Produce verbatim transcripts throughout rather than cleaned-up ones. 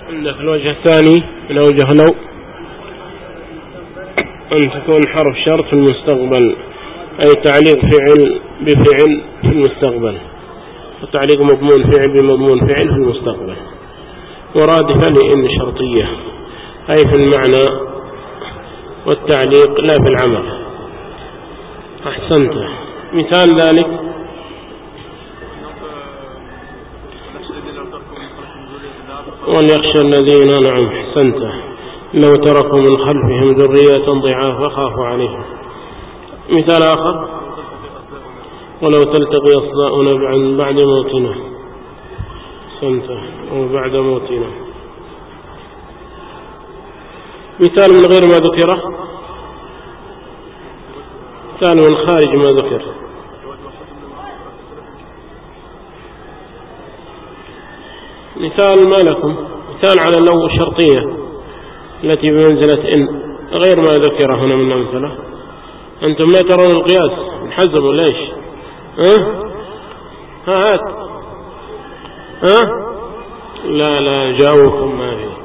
عندك الوجه الثاني من أوجه لو أن تكون حرف شرط في المستقبل، أي تعليق فعل بفعل في المستقبل، وتعليق مضمون فعل بمضمون فعل في المستقبل، مرادفة لإن شرطية أي في المعنى والتعليق لا في العمل. أحسنت. مثال ذلك وليخشى الذين، نعم أحسنت، لو تركوا من خلفهم ذرية ضعافا خافوا عليهم. مثال آخر ولو تلتقي أصداؤنا بعد موتنا، أحسنت، وبعد موتنا. مثال من غير ما ذكره، مثال من خارج ما ذكر. مثال ما لكم، مثال على اللو الشرطية التي بمنزلة إن غير ما ذكر هنا من أمثلة. أنتم لا ترون القياس حزبوا ليش؟ ها ها هات ها لا لا جاوكم ما في.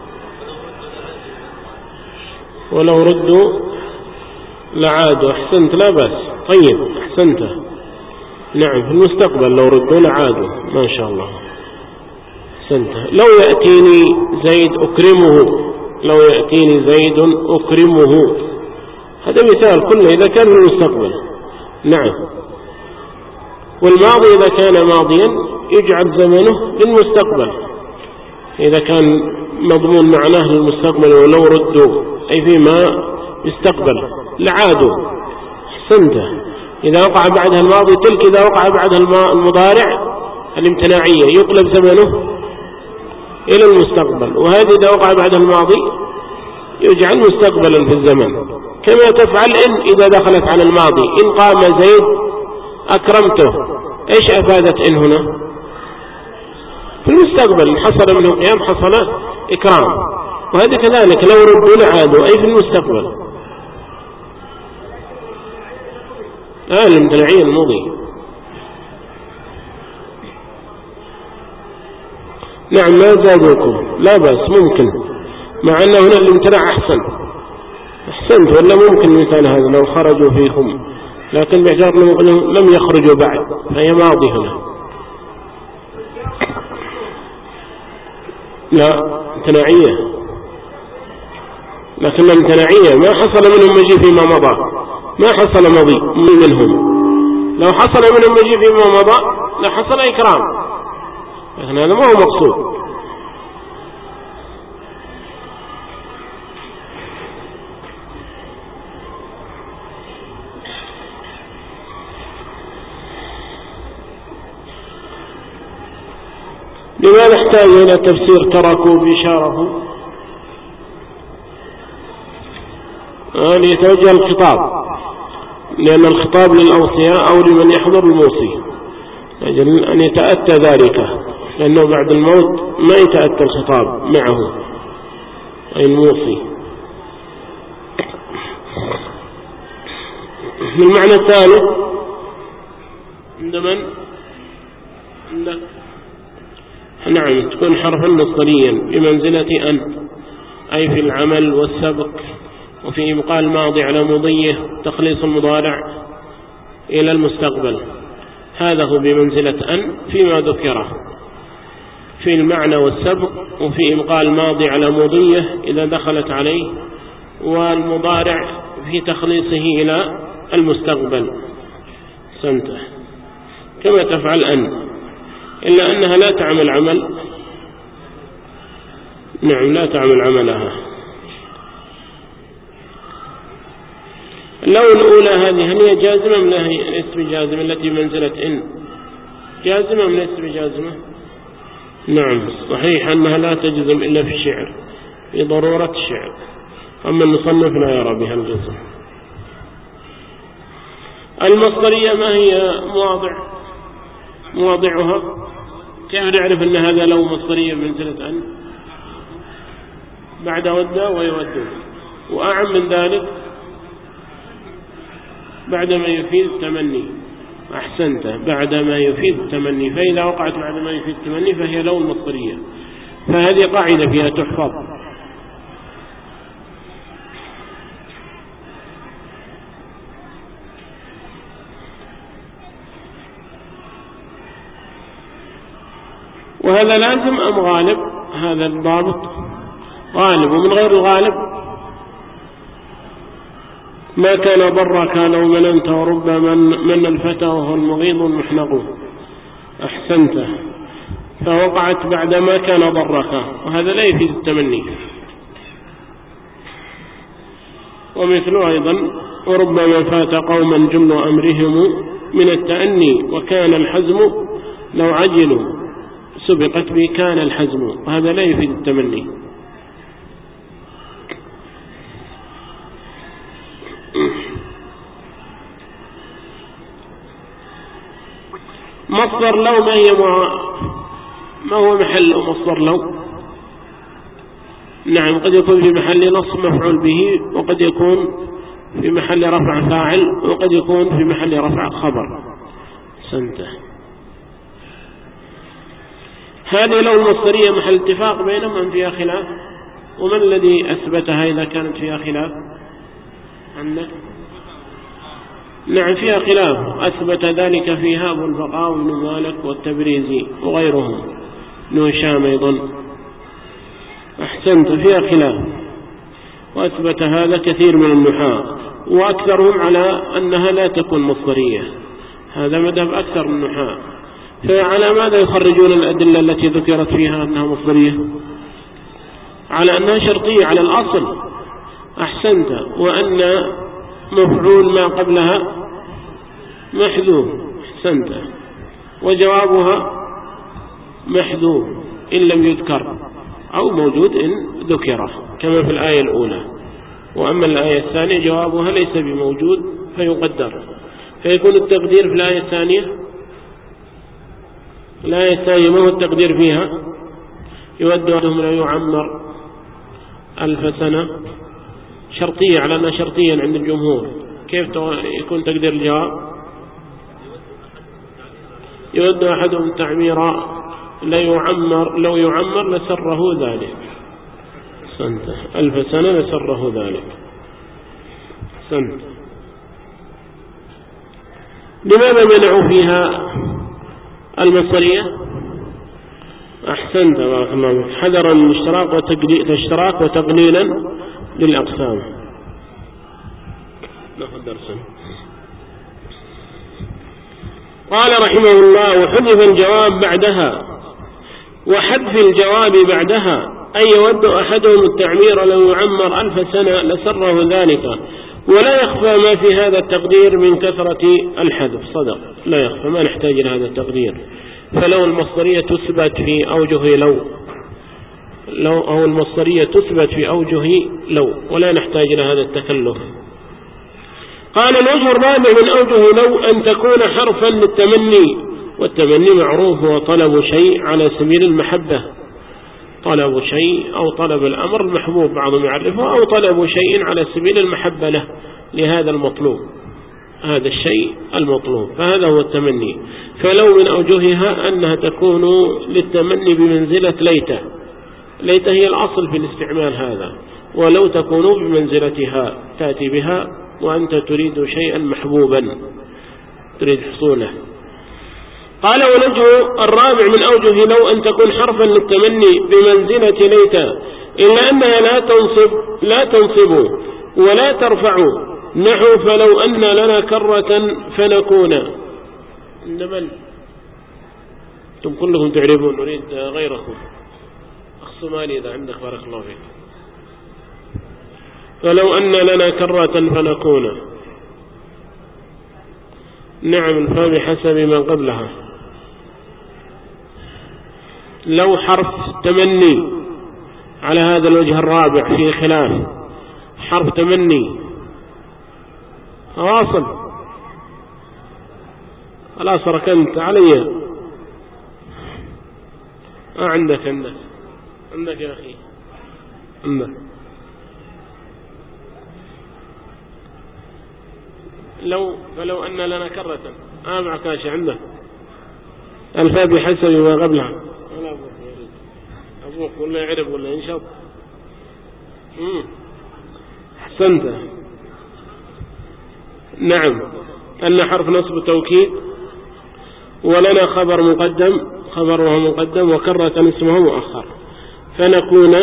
ولو ردوا لعادوا، أحسنت، لا بأس، طيب أحسنت، نعم في المستقبل لو ردوا لعادوا، ما شاء الله، أحسنت. لو يأتيني زيد أكرمه، لو يأتيني زيد أكرمه، هذا مثال كله إذا كان في المستقبل، نعم. والماضي إذا كان ماضيا يجعل زمنه للمستقبل إذا كان مضمون معناه للمستقبل، ولو ردوا أي فيما يستقبل لعادوا، أحسنت. إذا وقع بعدها الماضي تلك، إذا وقع بعدها المضارع الامتناعية يقلب زمنه إلى المستقبل، وهذه إذا وقع بعدها الماضي يجعل مستقبلا في الزمن. كما تفعل إن إذا دخلت على الماضي، إن قام زيد أكرمته، إيش أفادت إن هنا؟ في المستقبل حصل منه قيام، حصل إكرام. وهذا كذلك لو ردوا لعادوا أي في المستقبل. آه الامتناعية الماضي، نعم ما زادوكم، لا بأس، ممكن، مع أنه هنا الامتناع أحسن، أحسنت. ولا ممكن مثال هذا لو خرجوا فيكم، لكن باعتبار لم يخرجوا بعد فهي ماضي هنا، لا امتناعية، لكن امتناعية ما حصل منهم مجيء فيما مضى، ما حصل مضي منهم. لو حصل منهم مجيء فيما مضى لحصل إكرام، لكن هذا ما هو مقصود. لماذا احتاج إلى تفسير تركوا بشارفوا؟ ليتوجه الخطاب، لأن الخطاب للأوصياء أو لمن يحضر الموصي، أجل أن يتأتى ذلك، لأنه بعد الموت ما يتأتى الخطاب معه أي الموصي. المعنى الثالث عند من؟ عندك نعم تكون حرفا مصدريا بمنزلة أن، أي في العمل والسبق، وفي إبقاء الماضي على مضيه، تخليص المضارع إلى المستقبل. هذا هو بمنزلة أن فيما ذكره في المعنى والسبق، وفي إبقاء الماضي على مضيه إذا دخلت عليه، والمضارع في تخليصه إلى المستقبل. سنته كما تفعل أن، إلا أنها لا تعمل عمل، نعم لا تعمل عملها. اللو الأولى هذه هل هي جازمة من اسم جازمة التي منزلة إن؟ جازمة من اسم جازمة؟ نعم صحيح أنها لا تجزم إلا في الشعر، في ضرورة الشعر، أما المصنف لا يرى بها الجزم. المصدرية ما هي مواضع مواضعها؟ كيف نعرف أن هذا لو مصدرية منزلة أن؟ بعد ودى ويودون، وأعم من ذلك بعد ما يفيد التمني. أحسنت، بعد ما يفيد التمني، فإذا وقعت بعد ما يفيد التمني فهي لو المصدرية. فهذه قاعدة فيها تحفظ. وهذا لازم أم غالب؟ هذا الضابط غالب، ومن غير الغالب ما كان ضرك لو مننت ورب من, من الفتى وهو المغيض المحنق. أحسنت، فوقعت بعد ما كان ضرك، وهذا لا يفيد التمني. ومثله أيضا وربما فات قوما جل أمرهم من التأني وكان الحزم لو عجلوا سبقت به كان الحزم، وهذا لا يفيد التمني. مصدر لو ما هي ما هو محل مصدر لو؟ نعم، قد يكون في محل نصب مفعول به، وقد يكون في محل رفع فاعل، وقد يكون في محل رفع خبر. سنته هذه لو المصدرية محل اتفاق بينهم أم فيها خلاف؟ ومن الذي أثبتها إذا كانت فيها خلاف عندك؟ نعم فيها خلاف، أثبت ذلك فيها أبو البقاء وابن مالك والتبريزي وغيرهم، ابن هشام أيضا. أحسنت، فيها خلاف، وأثبت هذا كثير من النحاة، وأكثرهم على أنها لا تكون مصدرية. هذا مذهب أكثر من النحاة. فعلى ماذا يخرجون الأدلة التي ذكرت فيها أنها مصدرية؟ على أنها شرطية على الأصل. أحسنت، وأن مفعول ما قبلها محذوف. أحسنت، وجوابها محذوف إن لم يذكر، أو موجود إن ذكره كما في الآية الأولى. وأما الآية الثانية جوابها ليس بموجود فيقدر، فيكون التقدير في الآية الثانية. الآية الثانية ما هو التقدير فيها؟ يود أنهم لا يعمر ألف سنة، شرطية على أنها شرطيا عند الجمهور. كيف يكون تقدير الجواب؟ يود أحدهم تعميرا لا يعمر لو يعمر لسره ذلك. سنت ألف سنة لسره ذلك. سنت لماذا منعوا فيها المصدرية؟ أحسنت، بارك الله فيك. حذرا الاشتراك وتشتراك وتقليلا للأقسام. ناخذ درسا. قال رحمه الله: وحذف الجواب بعدها، وحذف الجواب بعدها أي يود أحدهم التعمير لو يعمر ألف سنة لسره ذلك، ولا يخفى ما في هذا التقدير من كثرة الحذف. صدق، لا يخفى، ما نحتاج إلى هذا التقدير. فلو المصدرية تثبت في أوجه لو لو أو المصدرية تثبت في أوجه لو، ولا نحتاج إلى هذا التكلف. قال: الوجه الرابع من أوجه لو أن تكون حرفا للتمني، والتمني معروف هو طلب شيء على سبيل المحبة، طلب شيء أو طلب الأمر المحبوب بعضهم يعرفه، أو طلب شيء على سبيل المحبة له لهذا المطلوب، هذا الشيء المطلوب، فهذا هو التمني. فلو من أوجهها أنها تكون للتمني بمنزلة ليت، ليت هي الأصل في الاستعمال هذا، ولو تكون بمنزلتها، تأتي بها وأنت تريد شيئا محبوبا تريد حصوله. قال: ونجه الرابع من أوجه لو أن تكون حرفا للتمني بمنزلة ليت، إلا أنها لا تنصب لا تنصب ولا ترفع، نحو فلو أن لنا كرة فنكون. إنما أنتم كلكم تعرفون، نريد غيركم. أخص مالي إذا عندك، بارك الله فيك. فلو أن لنا كرة فنكون، نعم، الفاء بحسب ما قبلها. لو حرف تمني على هذا الوجه الرابع في خلاف، حرف تمني واصل. خلاص ركنت علي. آه عندك عندك عندك يا أخي، عندك. لو فلو أن لنا كرة، آه معك عندك الفاء بحسب ما قبلها. مفروق ولا يعرب ولا ينشط. أحسنت. نعم، أن حرف نصب توكيد، ولنا خبر مقدم، خبره مقدم، وكرة اسمه مؤخر، فنكون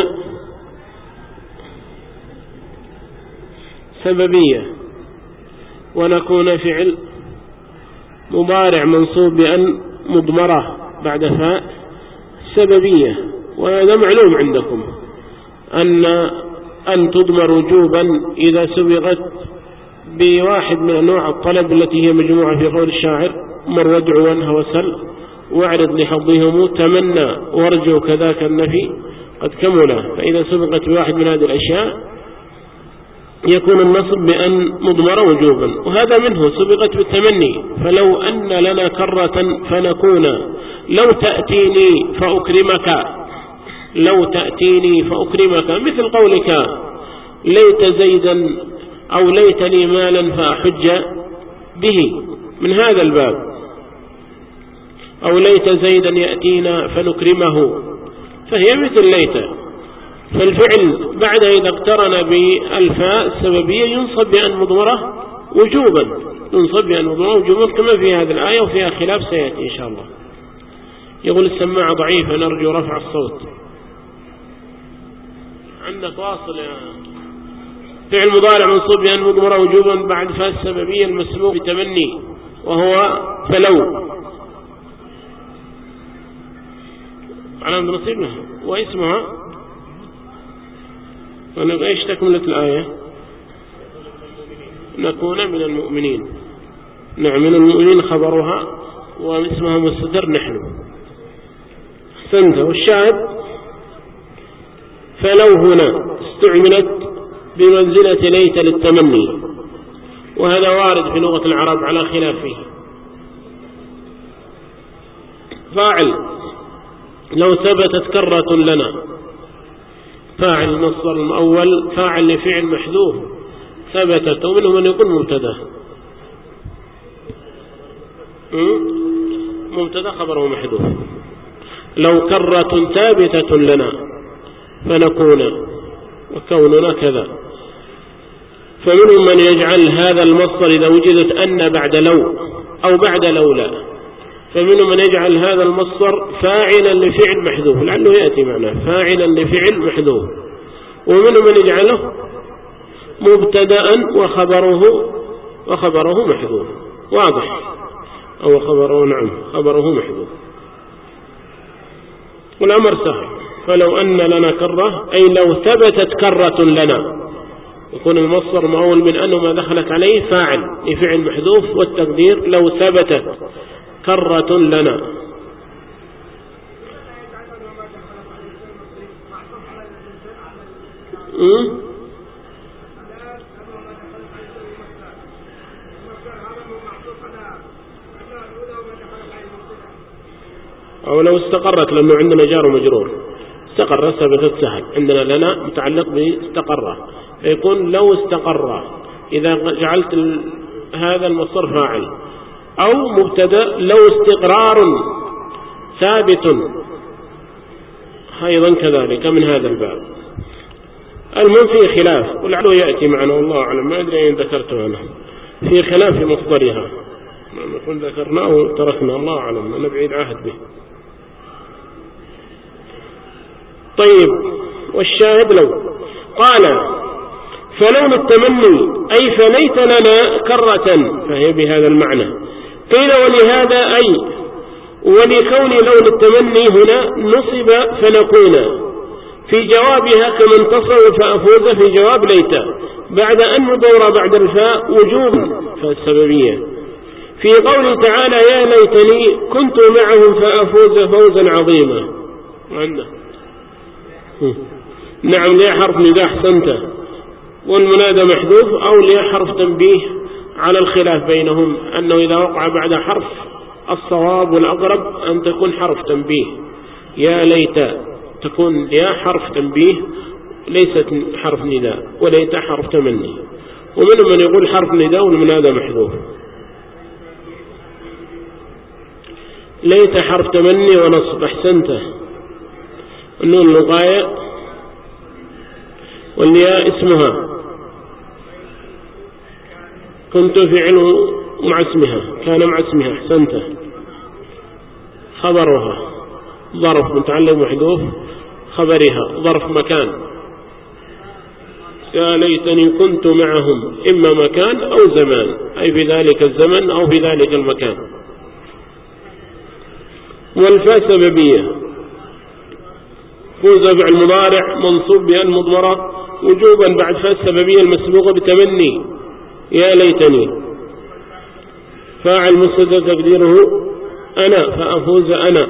سببية، ونكون فعل مضارع منصوب بأن مضمرة بعد فاء سببية. وهذا معلوم عندكم أن أن تضمر وجوبا إذا سبغت بواحد من أنواع الطلب التي هي مجموعة في قول الشاعر: مر وادع وانهى وسل واعرض لحظهم تمنى وارجو كذاك النفي قد كمل. فإذا سبقت بواحد من هذه الأشياء يكون النصب بأن مضمر وجوبا، وهذا منه سبقت بالتمني. فلو أن لنا كرة فنكون لو تأتيني فأكرمك، لو تأتيني فأكرمك، مثل قولك ليت زيدا أو ليت لي مالا فأحج به، من هذا الباب. أو ليت زيدا يأتينا فنكرمه، فهي مثل ليت. فالفعل بعد إذا اقترن بالفاء السببية ينصب بأن مضمرة وجوبا، ينصب بأن مضمرة وجوبا كما في هذه الآية، وفيها خلاف سيأتي إن شاء الله. يقول السماعة ضعيفة نرجو رفع الصوت. عندك واصل يا فعل مضارع منصوب بأن مضمرة وجوبا بعد فاء السببية المسبوق بتمني، وهو فلو علامة نصيبها واسمها. ايش تكملة الآية؟ نكون من المؤمنين. نعم، من المؤمنين خبرها واسمها مستتر نحن. أحسنت. والشاهد فلو هنا استعملت بمنزلة ليت للتمني، وهذا وارد في لغة العرب على خلافه. فاعل لو ثبتت كرة لنا، فاعل المصدر الأول فاعل لفعل محذوف ثبتت، ومنهم من يكون مبتدا، مبتدا خبره محذوف. لو كرة ثابتة لنا فنكون وكوننا كذا. فمنهم من يجعل هذا المصدر إذا وجدت أن بعد لو أو بعد لولا، فمنهم من يجعل هذا المصدر فاعلا لفعل محذوف، لعله يأتي معنا فاعلا لفعل محذوف. ومنهم من يجعله مبتدأ وخبره وخبره محذوف، واضح؟ أو خبره، نعم خبره محذوف. والأمر سهل. فلو أن لنا كرة أي لو ثبتت كرة لنا، يكون المصدر مؤول من أنه ما دخلت عليه فاعل لفعل محذوف، والتقدير لو ثبتت كرة لنا. أه؟ أو لو استقرت، لأنه عندنا جار ومجرور، استقر ثبتت سهل، عندنا لنا متعلق باستقر، فيكون لو استقر إذا جعلت هذا المصدر فاعل، أو مبتدأ لو استقرار ثابت أيضا كذلك من هذا الباب. المهم فيه خلاف، ولعله يأتي معنا والله أعلم، ما أدري أن ذكرته أنا، في خلاف مصدرها، نكون ذكرناه وتركنا الله أعلم، أنا بعيد عهد به. طيب، والشاهد لو قال فلون التمني أي فليت لنا كرة، فهي بهذا المعنى. قيل ولهذا أي ولكون لون التمني هنا نصب فنكون في جوابها كما انتصر فأفوز في جواب ليت بعد أن ندور بعد الفاء وجوب فالسببية. في قوله تعالى يا ليتني كنت معهم فأفوز فوزا عظيما، عنده نعم ليه حرف نداء أحسنت، والمنادى محذوف، أو ليه حرف تنبيه على الخلاف بينهم، أنه إذا وقع بعد حرف الصواب والأقرب أن تكون حرف تنبيه. يا ليت تكون يا حرف تنبيه ليست حرف نداء، وليت حرف تمني. ومنهم من يقول حرف نداء والمنادى محذوف. ليت حرف تمني ونصب، أحسنته. النون الوقاية والياء اسمها، كنت فعل مع اسمها، كان مع اسمها، أحسنت. خبرها ظرف متعلق محذوف خبرها ظرف مكان، يا ليتني كنت معهم، إما مكان أو زمان، أي في ذلك الزمن أو في ذلك المكان. والفاء سببية، فوز فعل مضارع منصوب بأن مضمرة وجوبا بعد فاء السببية المسبوقة بتمني يا ليتني، فاعل مستتر تقديره أنا، فأفوز أنا،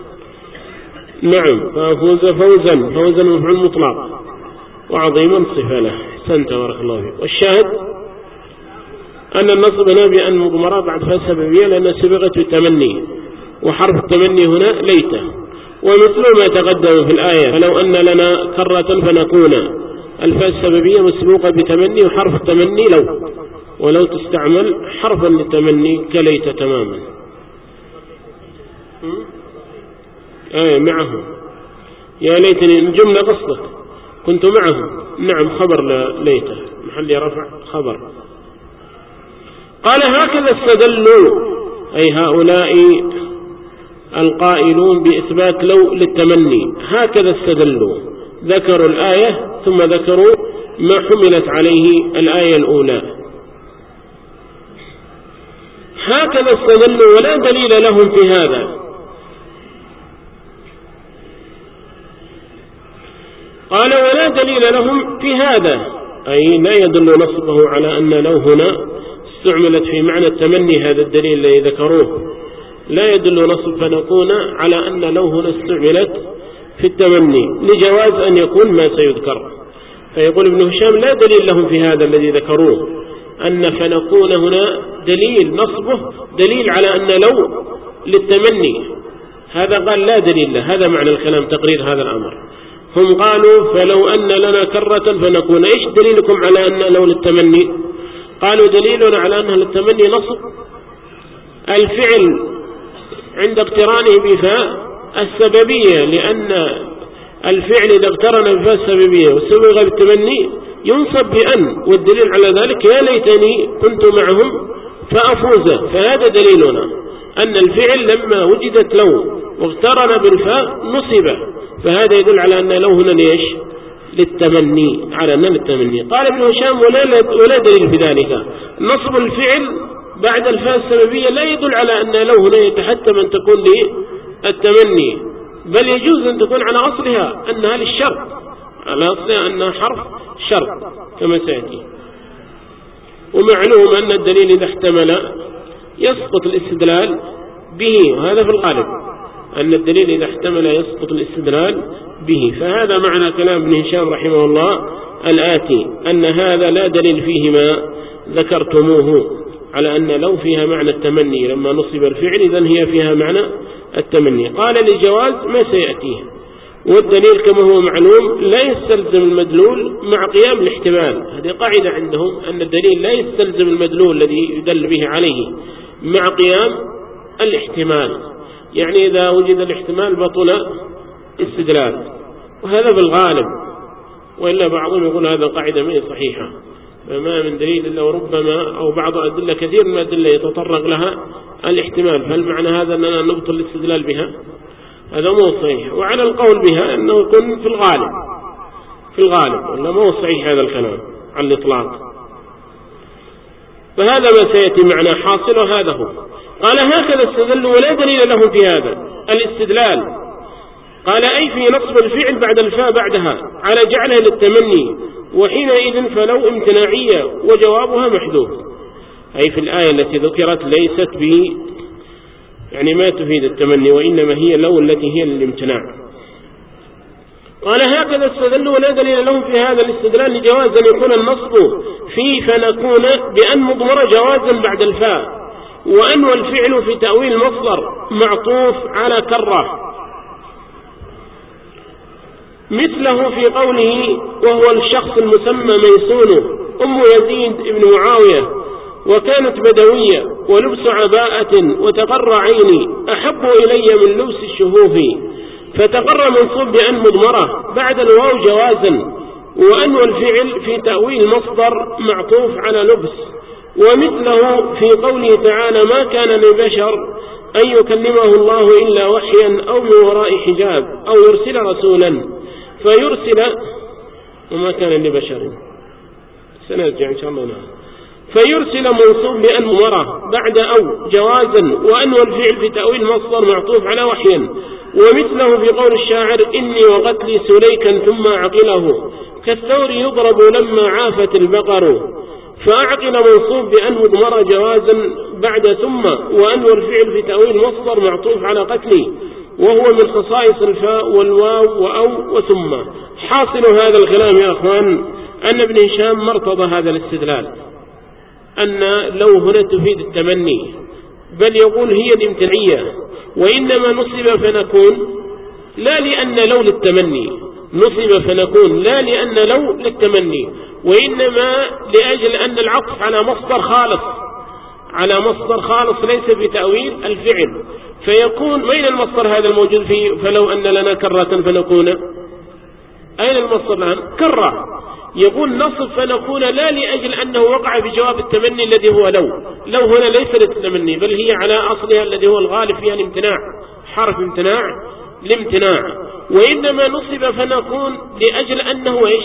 نعم فأفوز فوزا، فوزا مفعول مطلق وعظيما صفة له. أحسنت بارك الله فيك. والشاهد أن النصب هنا بأن مضمرة بعد فاء السببية لأن سبقت بالتمني، وحرف التمني هنا ليت، ومثل ما تقدم في الآية فلو أن لنا كرة فنكون، الفاء السببية مسبوقة بتمني وحرف التمني لو، ولو تستعمل حرفا للتمني كليت تماما. آية معهم، يا ليتني الجملة قصدك كنت معهم، نعم خبر ليت محل رفع خبر. قال هكذا استدلوا، أي هؤلاء القائلون بإثبات لو للتمني، هكذا استدلوا، ذكروا الآية ثم ذكروا ما حملت عليه الآية الأولى. هكذا استدلوا ولا دليل لهم في هذا. قال ولا دليل لهم في هذا، أي لا يدل نصبه على أن لو هنا استعملت في معنى التمني، هذا الدليل الذي ذكروه لا يدل نصب فنكون على أن لو هنا استعملت في التمني لجواز أن يكون ما سيذكر. فيقول ابن هشام لا دليل لهم في هذا الذي ذكروه، أن فنكون هنا دليل نصبه دليل على أن لو للتمني، هذا قال لا دليل له، هذا معنى الكلام تقرير هذا الأمر. هم قالوا فلو أن لنا كرة فنكون، إيش دليلكم على أن لو للتمني؟ قالوا دليلنا على أنها للتمني نصب الفعل عند اقترانه بفاء السببية، لأن الفعل إذا اقترن بفاء السببية وسبق بالتمني ينصب بأن، والدليل على ذلك يا ليتني كنت معهم فأفوز، فهذا دليلنا أن الفعل لما وجدت لو واقترن بالفاء نصب، فهذا يدل على أن لو هنا ليش للتمني، على أن للتمني. قال ابن هشام ولا, ولا دليل في ذلك، نصب الفعل بعد الفاء السببية لا يدل على أن لو هنا يتحتم أن تكون للتمني، بل يجوز أن تكون على أصلها أنها للشرط، على أصلها أنها حرف شرط كما سيأتي. ومعلوم أن الدليل إذا احتمل يسقط الاستدلال به، وهذا في الغالب أن الدليل إذا احتمل يسقط الاستدلال به. فهذا معنى كلام ابن هشام رحمه الله الآتي، أن هذا لا دليل فيه ما ذكرتموه على أن لو فيها معنى التمني لما نصب الفعل إذن هي فيها معنى التمني. قال لجواز ما سيأتيه، والدليل كما هو معلوم لا يستلزم المدلول مع قيام الاحتمال. هذه قاعدة عندهم أن الدليل لا يستلزم المدلول الذي يدل به عليه مع قيام الاحتمال، يعني إذا وجد الاحتمال بطل استدلال، وهذا بالغالب، وإلا بعضهم يقول هذا قاعدة ما هي صحيحة، فما من دليل إلا وربما أو بعض أدلة كثير من الأدلة يتطرق لها الاحتمال، فهل معنى هذا أننا نبطل الاستدلال بها؟ هذا مو صحيح. وعلى القول بها أنه يكون في الغالب في الغالب ولا مو صحيح هذا الكلام على الإطلاق. فهذا ما سيأتي معنا حاصل، وهذا هو. قال هكذا استدلوا ولا دليل لهم في هذا الاستدلال. قال أي في نصب الفعل بعد الفاء بعدها على جعلها للتمني، وحينئذ فلو امتناعية وجوابها محذوف، أي في الآية التي ذكرت ليست به يعني ما تفيد التمني، وإنما هي لو التي هي للامتناع. قال هكذا استدلوا ولا دليل لهم في هذا الاستدلال لجواز أن يكون النصب في فنكون بأن مضمر جوازا بعد الفاء، وأن والفعل في تأويل المصدر معطوف على كرة، مثله في قوله وهو الشخص المسمى ميسون أم يزيد ابن معاوية، وكانت بدوية ولبس عباءة وتقر عيني أحب إلي من لبس الشهوف، فتقرر منصوب بأن مضمرة بعد الواو جوازا، وأن والفعل في تأويل مصدر معطوف على لبس. ومثله في قوله تعالى ما كان لبشر أن يكلمه الله إلا وحيا أو من وراء حجاب أو يرسل رسولا فيرسل، وما كان لبشر سنرجع إن شاء الله نعم. فيرسل منصوب بأن مضمرة بعد أو جوازا، وأن والفعل في تأويل مصدر معطوف على وحيا. ومثله في قول الشاعر إني وقتلي سليكا ثم عقله كالثور يضرب لما عافت البقر، فأعقل منصوب بأن مضمرة جوازا بعد ثم، وأن والفعل في تأويل مصدر معطوف على قتلي، وهو من خصائص الفاء والواو وأو وثم. حاصل هذا الكلام يا أخوان أن ابن هشام مرتضى هذا الاستدلال أن لو هنا تفيد التمني، بل يقول هي الامتنعية، وإنما نصب فنكون لا لأن لو للتمني، نصب فنكون لا لأن لو للتمني، وإنما لأجل أن العطف على مصدر خالص، على مصدر خالص ليس بتأويل الفعل، فيكون وين المصدر هذا الموجود فيه؟ فلو أن لنا كرة فنكون، أين المصدر الآن؟ كرة. يقول نصب فنكون لا لأجل أنه وقع في جواب التمني الذي هو لو، لو هنا ليس للتمني بل هي على أصلها الذي هو الغالب فيها الامتناع، حرف امتناع الامتناع. وإنما نصب فنكون لأجل أنه إيش؟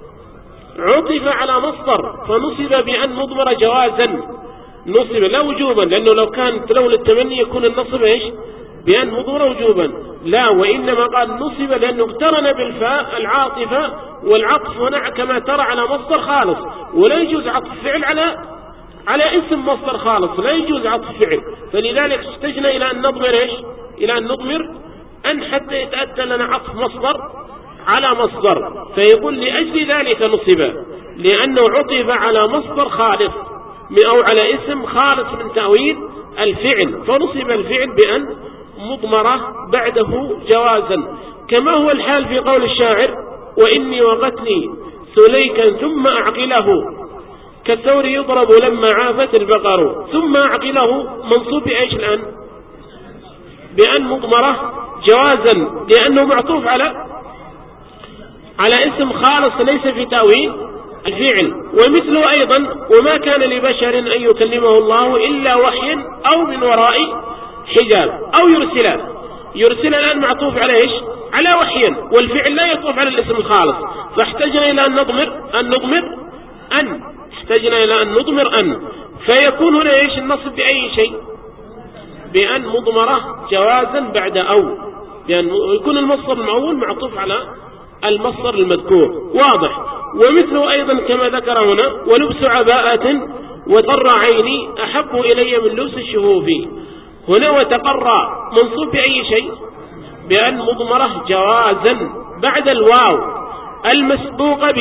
عطف على مصدر، فنصب بأن مضمر جوازا، نصب لا وجوبا، لأنه لو كانت لو للتمني يكون النصب إيش؟ بأن مضمر وجوبا، لا، وإنما قال نصب لأنه اقترن بالفاء العاطفة، والعطف هنا كما ترى على مصدر خالص، ولا يجوز عطف فعل على على اسم مصدر خالص، لا يجوز عطف فعل، فلذلك احتجنا إلى أن نضمر إيش؟ إلى أن نضمر أن حتى يتأتى لنا عطف مصدر على مصدر. فيقول لأجل ذلك نصب لأنه عطف على مصدر خالص أو على اسم خالص من تأويل الفعل، فنصب الفعل بأن مضمرة بعده جوازا، كما هو الحال في قول الشاعر وإني وقتلي سليكا ثم أعقله كالثور يضرب لما عافت البقر. ثم أعقله منصوب بإيش الآن؟ بأن مضمرة جوازا، لأنه معطوف على على اسم خالص ليس في تأويل الفعل. ومثله أيضا وما كان لبشر أن يكلمه الله إلا وحيا أو من وراء حجاب أو يرسل، يرسل الآن معطوف على إيش؟ على وحيا، والفعل لا يطوف على الاسم الخالص، فاحتجنا إلى أن نضمر أن نضمر أن احتجنا إلى أن نضمر أن، فيكون هنا إيش النصب بأي شيء؟ بأن مضمرة جوازا بعد أو، لأن يكون المصدر المعول معطوف على المصدر المذكور، واضح. ومثله أيضا كما ذكر هنا ولبس عباءة وتقر عيني أحب إلي من لبس الشهوف، هنا وتقر منصوب بأي شيء؟ بأن مضمرة جوازا بعد الواو المسبوق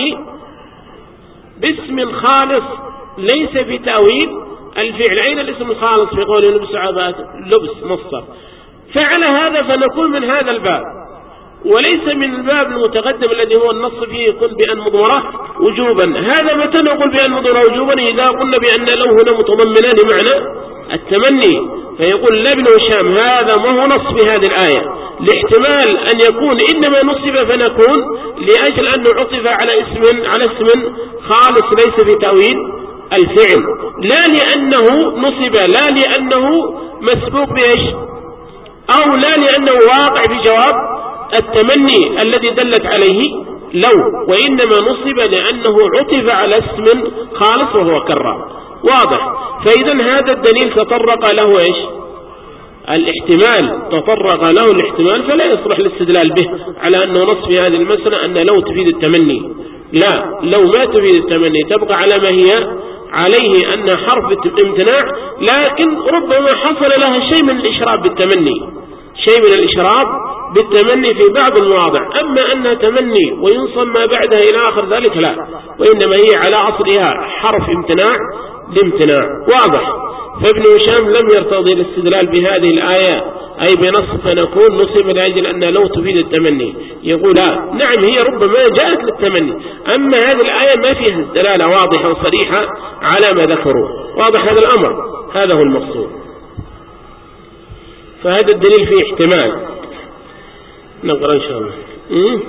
باسم خالص ليس بتأويل الفعل. أين الاسم الخالص في قول لبس عباءة؟ لبس مصدر. فعلى هذا فنكون من هذا الباب، وليس من الباب المتقدم الذي هو النص فيه يقول بأن مضمرة وجوبا. هذا متى نقول بأن مضمرة وجوبا؟ إذا قلنا بأن لو هنا متضمنان معنى التمني. فيقول ابن هشام هذا ما هو نص في هذه الآية، لاحتمال أن يكون إنما نصب فنكون لأجل أنه عطف على اسم على اسم خالص ليس في تأويل الفعل، لا لأنه نصب، لا لأنه مسبوق بإيش؟ أو لا لأنه واقع بجواب التمني الذي دلت عليه لو، وإنما نصب لأنه عطف على اسم خالص وهو كرر، واضح. فإذا هذا الدليل تطرق له إيش؟ الاحتمال، تطرق له الاحتمال، فلا يصلح الاستدلال به على أنه نص في هذه المسألة أن لو تفيد التمني، لا، لو ما تفيد التمني تبقى على ما هي عليه أن حرف امتناع، لكن ربما حصل لها شيء من الإشراب بالتمني، شيء من الإشراب بالتمني في بعض المواضع، أما أنها تمني وينصب ما بعدها إلى آخر ذلك لا، وإنما هي على أصلها حرف امتناع لامتناع، واضح. فابن هشام لم يرتضي الاستدلال بهذه الآية أي بنص فنكون نصب لأجل أن لو تفيد التمني، يقول لا، نعم هي ربما جاءت للتمني، أما هذه الآية ما فيها دلالة واضحة وصريحة على ما ذكروا، واضح هذا الأمر، هذا هو المقصود. فهذا الدليل فيه احتمال. نقرأ إن شاء الله. م?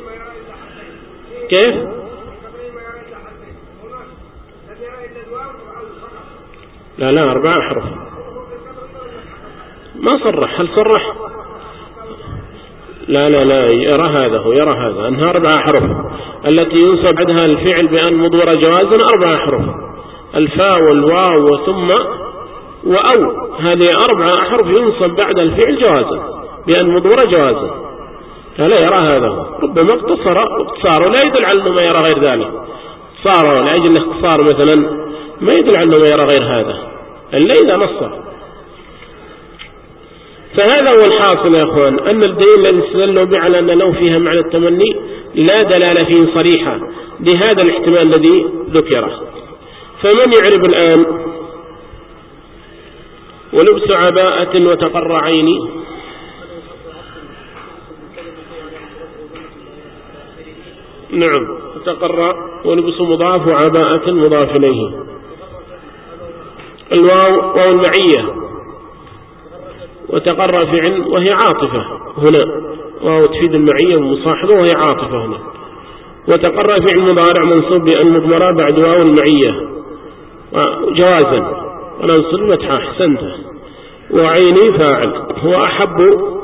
كيف؟ لا لا أربعة أحرف ما صرح. هل صرح؟ لا لا لا يرى هذا هو يرى هذا أنها أربعة أحرف التي ينصب بعدها الفعل بأن مضمرة جوازا أربعة أحرف الفاء والواو وثم وأو هذه أربعة أحرف ينصب بعد الفعل جوازا بأن مضمرة جوازا. لا يرى هذا هو. ربما اقتصر اقتصار لا يدل على أنه ما يرى غير ذلك. اقتصاره لأجل الاختصار مثلا ما يدل على أنه ما يرى غير هذا إلا إذا نصر. فهذا هو الحاصل يا أخوان أن الدليل الذي استدلوا به على أن لو فيها معنى التمني لا دلالة فيه صريحة لهذا الاحتمال الذي ذكره. فمن يعرب الآن ولبس عباءة وتقر عيني نعم تقر ولبس مضاف وعباءة مضاف إليه. الواو واو المعية وتقر فعل وهي عاطفة هنا واو تفيد المعية والمصاحبة وهي عاطفة هنا. وتقر فعل مضارع منصوب بأن مضمرة بعد واو المعية جوازا وننصب فتحة أحسنته. وعيني فاعل هو أحب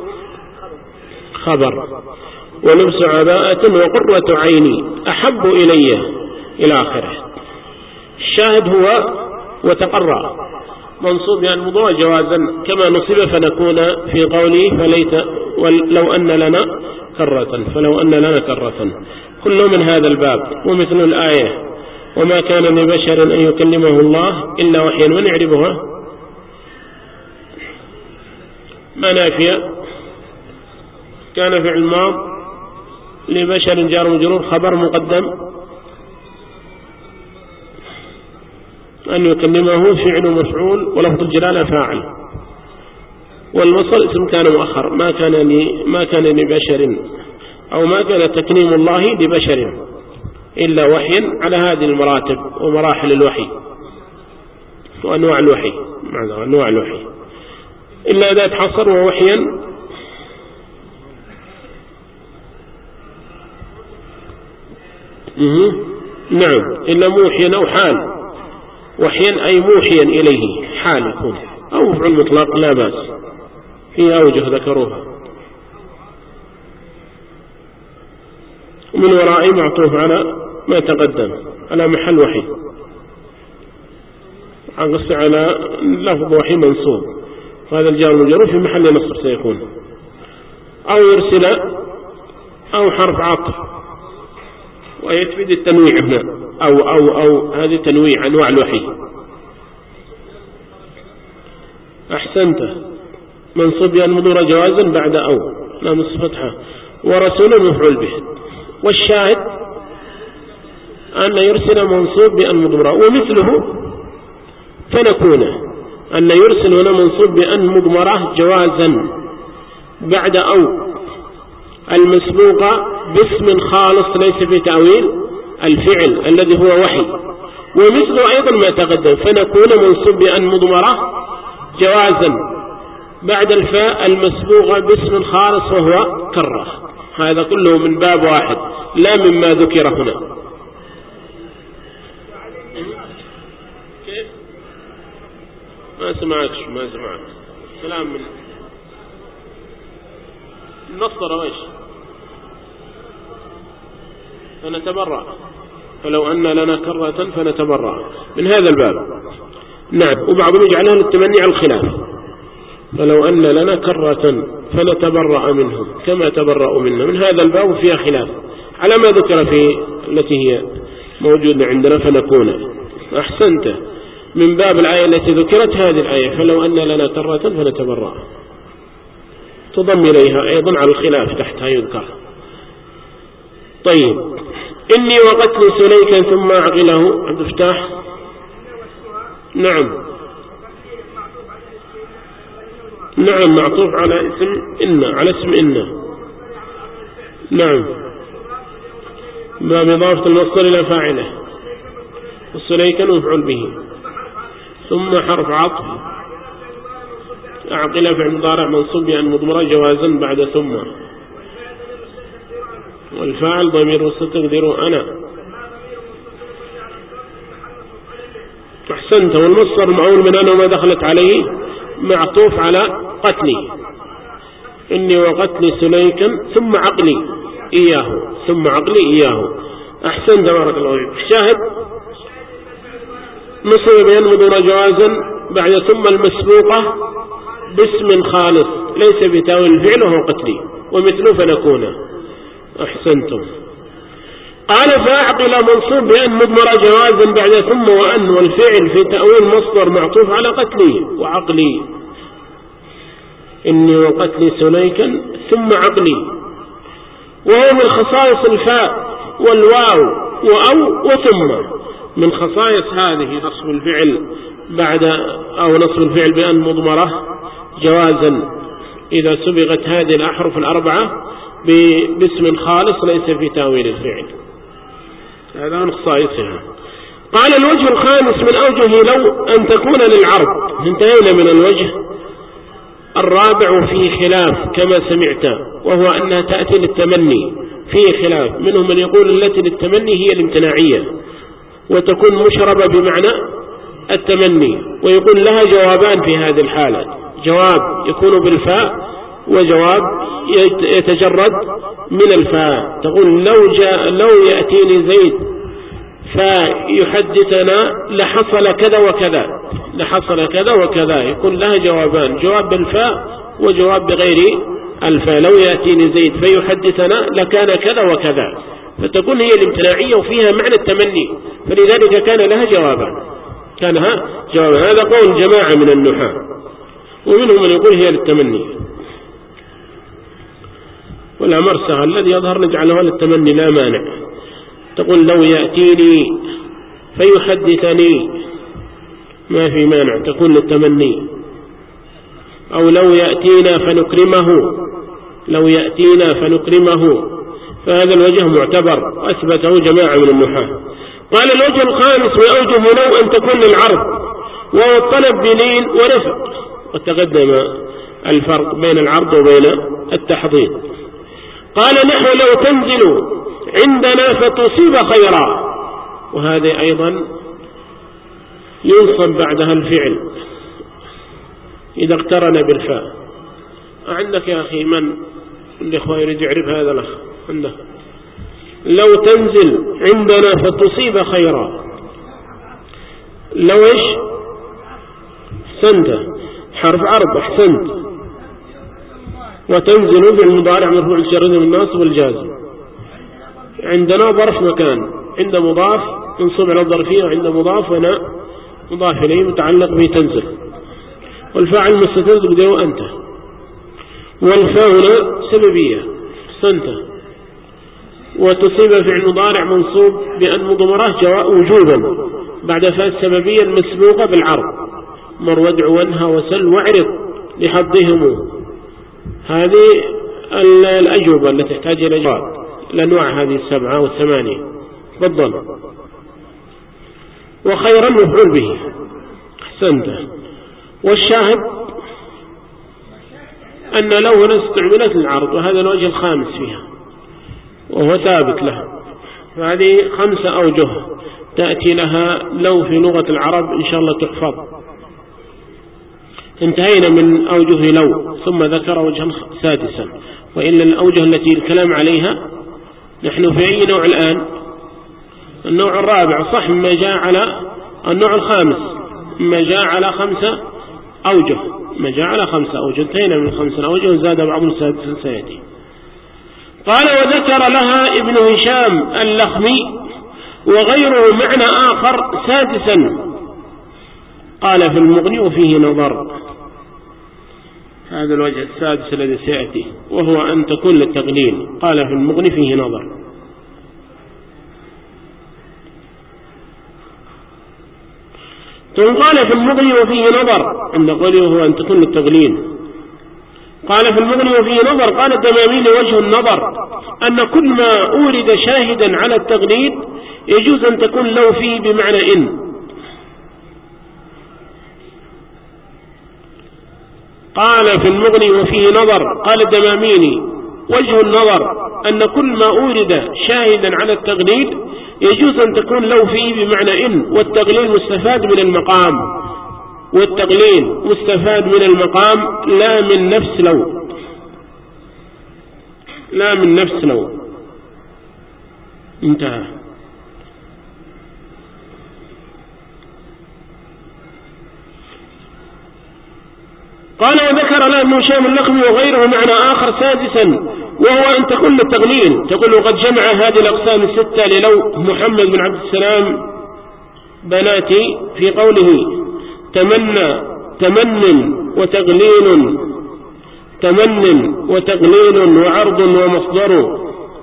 خبر ولبس عباءة وقرة عيني أحب إلي إلى آخره. الشاهد هو وتقرأ منصوب بأن مضمرة جوازا كما نصب فنكون في قوله فليت لو أن لنا كرة فلو أن لنا كرة كل من هذا الباب. ومثل الآية وما كان لبشر أن يكلمه الله إلا وحيا. من يعربها؟ ما نافية كان فعل ماض لبشر جار مجرور خبر مقدم أن يكلمه فعل مفعول ولفظ الجلالة فاعل. والوصل اسم كان مؤخر ما كان لي ما كان لبشر أو ما كان تكليم الله لبشر إلا وحيا على هذه المراتب ومراحل الوحي وأنواع الوحي معنى أنواع الوحي إلا إذا تحصر ووحيا نعم إلا موحيا أو حال. وحيا أي موحيا إليه حال يكون أو مفعول مطلق لا بأس في أوجه ذكروها. ومن ورائي معطوف على ما تقدم على محل وحي عقص على لفظ وحي منصوب وهذا الجار مجرور في محل نصب سيكون. أو يرسل أو حرف عطف ويتفيد التنويع هنا أو أو أو هذه تنويع أنواع الوحي. أحسنت منصوب بأن مضمرة جوازا بعد أو لا نصف فتحة ورسول مفعول به. والشاهد أن يرسل منصوب بأن مضمرة ومثله فنكون أن يرسل هنا منصوب بأن مضمرة جوازا بعد أو المسبوقة باسم خالص ليس في تأويل الفعل الذي هو وحي. ومثله أيضا ما تقدم فنكون منصوب بأن مضمرة جوازا بعد الفاء المسبوقة باسم خالص وهو كره. هذا كله من باب واحد لا مما ذكر هنا. كيف ما سمعتش ما سمعت كلام من النصر ويش فنتبرأ فلو أن لنا كرة فنتبرأ من هذا الباب. نعم. وبعضهم يجعلها للتمني على الخلاف فلو أن لنا كرة فنتبرأ منهم كما تبرأوا منا من هذا الباب فيها خلاف على ما ذكر في التي هي موجودة عندنا فنكون. أحسنت من باب الآية التي ذكرت هذه الآية فلو أن لنا كرة فنتبرأ تضم إليها أيضا على الخلاف تحتها يذكر. طيب إني وقتل سليكا ثم أعقله عبد الفتاح. نعم نعم معطوف على اسم إن على اسم إن. نعم باب إضافة المصدر إلى فاعله والسليكا مفعول به ثم حرف عطف أعقله فعل مضارع منصوب بأن مضمرة جوازا بعد ثم والفاعل ضمير مستتر أنا. أحسنت. والمصدر المعول من أنا وما دخلت عليه معطوف على قتلي، إني وقتلي سليكا ثم عقلي إياه، ثم عقلي إياه. أحسنت بارك الله فيك. الشاهد نصب بينمضون جوازا بعد ثم المسبوقة باسم خالص ليس بتاويل الفعل وهو قتلي، ومثله فنكون. أحسنتم. قال فأعقل منصوب بأن مضمر جوازا بعد ثم وأن، والفعل في تأويل مصدر معطوف على قتلي وعقلي، إني وقتلي سليكا ثم عقلي، وهو من خصائص الفاء والواو وأو وثم. من خصائص هذه نصب الفعل بعد أو نصب الفعل بأن مضمرة جوازا إذا سبغت هذه الأحرف الأربعة باسم خالص ليس في تأويل الفعل. هذا من خصائصها. قال الوجه الخامس من أوجه لو أن تكون للعرض. انتهينا من الوجه الرابع فيه خلاف كما سمعت، وهو أنها تأتي للتمني. فيه خلاف، منهم من يقول التي للتمني هي الامتناعية وتكون مشربة بمعنى التمني، ويقول لها جوابان في هذه الحالة، جواب يكون بالفاء وجواب يتجرد من الفاء. تقول لو جاء لو يأتيني زيد فيحدثنا لحصل كذا وكذا، لحصل كذا وكذا، يكون لها جوابان، جواب بالفاء وجواب بغير الفاء. لو يأتيني زيد فيحدثنا لكان كذا وكذا، فتكون هي الامتناعية وفيها معنى التمني، فلذلك كان لها جوابان، كان لها جوابان. هذا قول جماعة من النحاة، ومنهم من يقول هي للتمني. والأمر سهل، الذي يظهر نجعله للتمني لا مانع. تقول لو يأتيني فيحدثني ما في مانع، تكون للتمني. أو لو يأتينا فنكرمه، لو يأتينا فنكرمه، فهذا الوجه معتبر وأثبته جماعة من النحاة. قال الوجه الخامس وأوجه لو أن تكون للعرض، وهو الطلب بلين ورفق، وتقدم الفرق بين العرض وبين التحضيض. قال نحو لو تنزل عندنا فتصيب خيرا، وهذا أيضا ينصب بعدها الفعل إذا اقترن بالفاء. عندك يا أخي من الإخوة يريد يعرف هذا الأخ عنده؟ لو تنزل عندنا فتصيب خيرا، لو إيش؟ أحسنت، حرف عرض. أحسنت. وتنزل بالمضارع مرفوع الشرط بالناصب والجازم. عندنا ظرف مكان، عند مضاف منصوب على الظرفية، وعند مضاف هنا مضاف إليه متعلق به تنزل، والفاعل مستتر بدأ أنت، والفاء هنا سببية. أحسنت. وتصيب فعل مضارع منصوب بأن مضمره جواء وجوبا بعد فاء السببية المسبوقة بالعرض، مر وادع وانهى وسل واعرض لحظهم. هذه الأجوبة التي تحتاج إلى جواب، الأنواع هذه السبعة والثمانية. تفضل. وخيرا مفعول به. أحسنت. والشاهد أن لو هنا استعملت العرض، وهذا الوجه الخامس فيها وهو ثابت لها. فهذه خمسة أوجه تأتي لها لو في لغة العرب إن شاء الله تحفظ. انتهينا من أوجه لو، ثم ذكر وجها سادسا. وإلا الأوجه التي الكلام عليها نحن في أي نوع الآن؟ النوع الرابع صح، ما جاء على النوع الخامس، ما جاء على خمسة أوجه، ما جاء على خمسة أوجه. انتهينا من خمسة أوجه وزاد بعض سادسا سيأتي. قال وذكر لها ابن هشام اللخمي وغيره معنى آخر سادسا، قال في المغني وفيه نظر. هذا الوجه السادس الذي سيأتي، وهو أن تكون للتقليل. قال في المغني فيه نظر. ثم قال في المغني وفيه نظر عند قوله وهو أن تكون للتقليل. قال في المغني وفيه نظر. قال الدمامين وجه النظر أن كل ما أورد شاهدا على التقليد يجوز أن تكون لو فيه بمعنى إن. قال في المغني وفيه نظر. قال الدماميني وجه النظر أن كل ما أورد شاهدا على التقليد يجوز أن تكون لو فيه بمعنى إن، والتقليل مستفاد من المقام، والتقليل مستفاد من المقام لا من نفس لو، لا من نفس لو. انتهى. قال وذكر له ابن هشام اللخمي وغيره معنى آخر سادسا، وهو أن تكون التقليل تقول وقد جمع هذه الأقسام الستة للو محمد بن عبد السلام بناتي في قوله تمنى تمن وتقليل تمن وتقليل وعرض ومصدر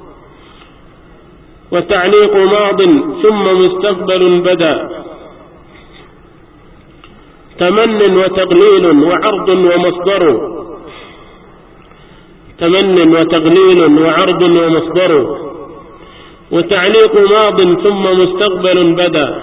وتعليق ماض ثم مستقبل بدا. تمن وتقليل وعرض ومصدر تمن وتقليل وعرض ومصدر وتعليق ماض ثم مستقبل بدا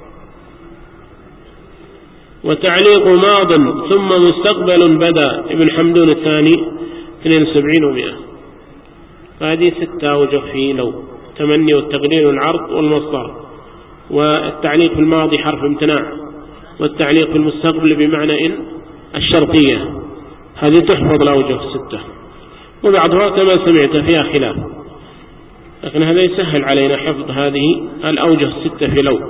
وتعليق ماض ثم مستقبل بدا. ابن حمدون الثاني اثنين وسبعين ومئة. فهذه ستة أوجه في لو: تمني والتقليل والعرض والمصدر، والتعليق في الماضي حرف امتناع، والتعليق في المستقبل بمعنى إن الشرطية. هذه تحفظ الأوجه الستة، وبعضها كما سمعت فيها خلاف، لكن هذا يسهل علينا حفظ هذه الأوجه الستة في لو.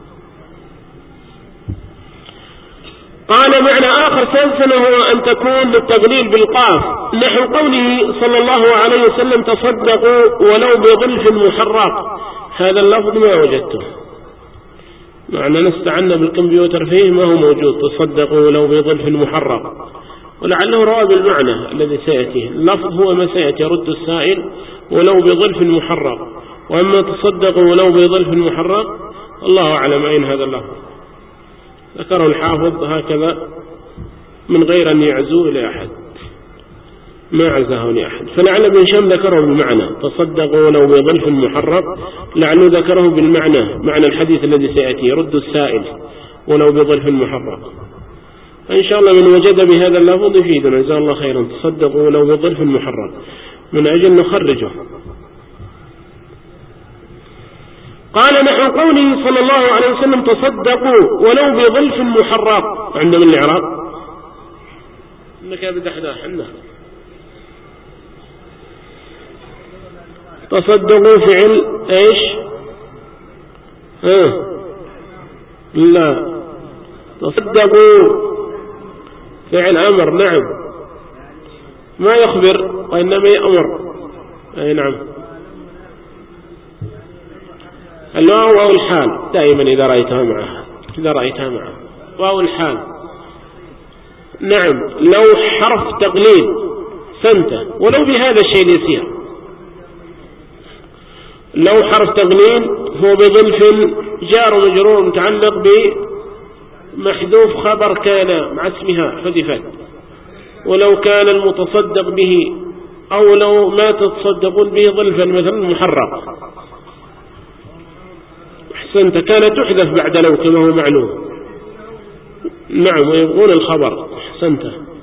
قال معنى آخر سادسا هو أن تكون للتقليل بالقاف، نحو قوله صلى الله عليه وسلم تصدقوا ولو بظلف محرق. هذا اللفظ ما وجدته، معنى نستعنا بالكمبيوتر فيه ما هو موجود. تصدقوا ولو بظلف محرق، ولعله روى بالمعنى الذي سيأتيه. اللفظ هو ما سيأتي: يرد السائل ولو بظلف محرق. وأما تصدقوا ولو بظلف محرق الله أعلم أين هذا اللفظ. ذكره الحافظ هكذا من غير أن يعزوه لأحد، ما عزاه لأحد. فلعل ابن هشام ذكره بالمعنى تصدقوا ولو بظلف محرق، لعله ذكره بالمعنى معنى الحديث الذي سيأتي: يرد السائل ولو بظلف محرق. فإن شاء الله من وجد بهذا اللفظ يفيدنا جزاه الله خيرا. تصدقوا ولو بظلف محرق من أجل نخرجه. قال نحو قوله صلى الله عليه وسلم تصدقوا ولو بظلف محرق. عندنا من الإعراب إنك بدحداح عندنا تصدقوا فعل ايش؟ ها لا، تصدقوا فعل أمر. نعم، ما يخبر وإنما يأمر. أي نعم. الواو واو الحال دائما إذا رأيتها معها إذا رأيتها معها واو الحال. نعم، لو حرف تقليل سنت ولو بهذا الشيء اليسير. لو حرف تقليل هو بظلف جار ومجرور متعلق بمحذوف خبر كان مع اسمها حذفت. ولو كان المتصدق به أو لو ما تتصدقون به ظلفا مثلا محرق. أحسنت، كانت تحذف بعد لو كما هو معلوم. نعم، ويبغون الخبر. أحسنت.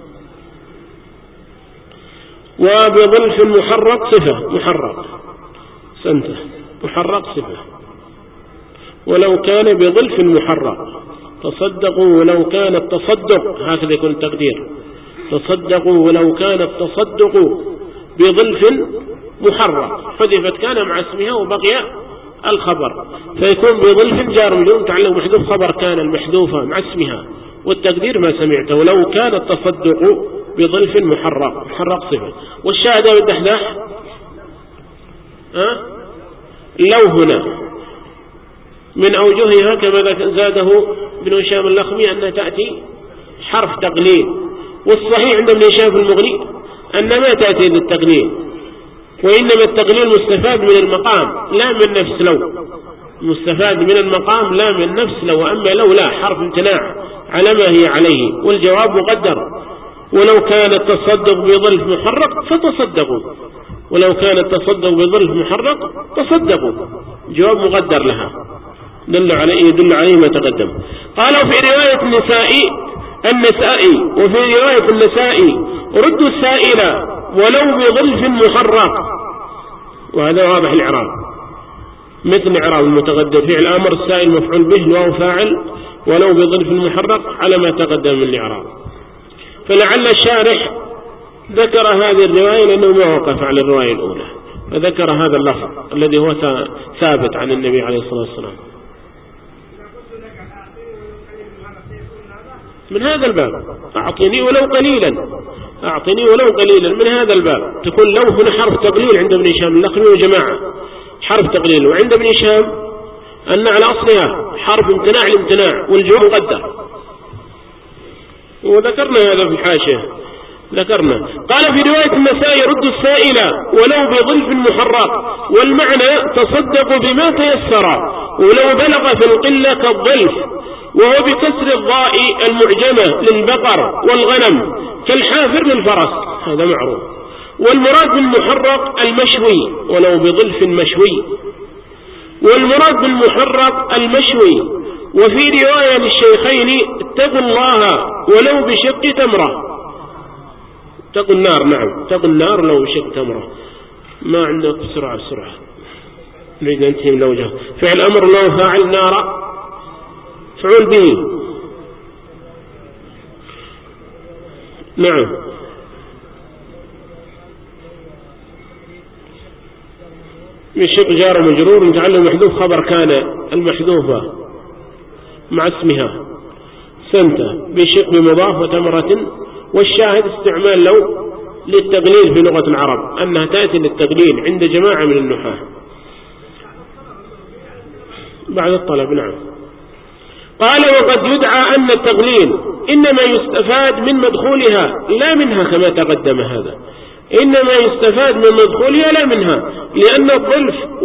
وبظلف محرق صفة محرق. أحسنت، محرق صفة. ولو كان بظلف محرق. تصدقوا ولو كان التصدق، هكذا يكون التقدير: تصدقوا ولو كان التصدق بظلف محرق، حذفت كان مع اسمها وبقي الخبر، فيكون بظلف جار مجرور متعلق محذوف خبر كان المحذوفة مع اسمها، والتقدير ما سمعته: ولو كان التصدق بظلف محرق. محرق صفة. والشاهد بالدحداح أه؟ لو هنا من أوجهها كما زاده ابن هشام اللخمي أنها تأتي حرف تقليل، والصحيح عند ابن هشام في المغني أن ما تأتي للتقليل، وإنما التقليل مستفاد من المقام لا من نفس لو. مستفاد من المقام لا من نفس لو. أما لو لا حرف امتناع على ما هي عليه، والجواب مقدر: ولو كان التصدق بظلف محرق فتصدقوا. ولو كان التصدق بظلف محرق تصدقوا، جواب مقدر لها دل عليه يدل عليه ما تقدم. قالوا في رواية النسائي النسائي وفي رواية النسائي: ردوا السائل ولو بظلف محرق. وهذا واضح الإعراب، مثل إعراب المتقدم فعل آمر السائل مفعول به الواو فاعل ولو بظرف محرك على ما تقدم من الإعراب. فلعل الشارح ذكر هذه الرواية لأنه ما وقف على الرواية الأولى، فذكر هذا اللفظ الذي هو ثابت عن النبي عليه الصلاة والسلام. من هذا الباب أعطني ولو قليلا، أعطني ولو قليلا من هذا الباب. تكون لو هنا حرف تقليل عند ابن هشام النقمي وجماعة، حرف تقليل، وعند ابن هشام أن على أصلها حرف امتناع الامتناع والجواب مقدر، وذكرنا هذا في الحاشية ذكرنا. قال في رواية النسائي رد السائل ولو بظلف محرق، والمعنى تصدق بما تيسر ولو بلغ في القلة كالظلف، وهو بكسر الضاء المعجمة للبقر والغنم كالحافر للفرس، هذا معروف. والمراد بالمحرق المشوي ولو بظلف مشوي، والمراد بالمحرق المشوي. وفي رواية للشيخين اتقوا الله ولو بشق تمرة، اتقوا النار، نعم اتقوا النار لو بشق تمرة. ما عندك بسرعة بسرعة نريد ننتهي من الوجه. فعل أمر الله فاعل نار فعول به، نعم. من شق جار مجرور نجعله محذوف خبر كان المحذوفة مع اسمها سنته بشق بمضاف وتمرة. والشاهد استعمال لو للتقليل في لغة العرب، أنها تأتي للتقليل عند جماعة من النحاة بعد الطلب، نعم. قال وقد يدعى أن التقليل إنما يستفاد من مدخولها لا منها كما تقدم هذا، إنما يستفاد من مدخولها لا منها، لأن الظلف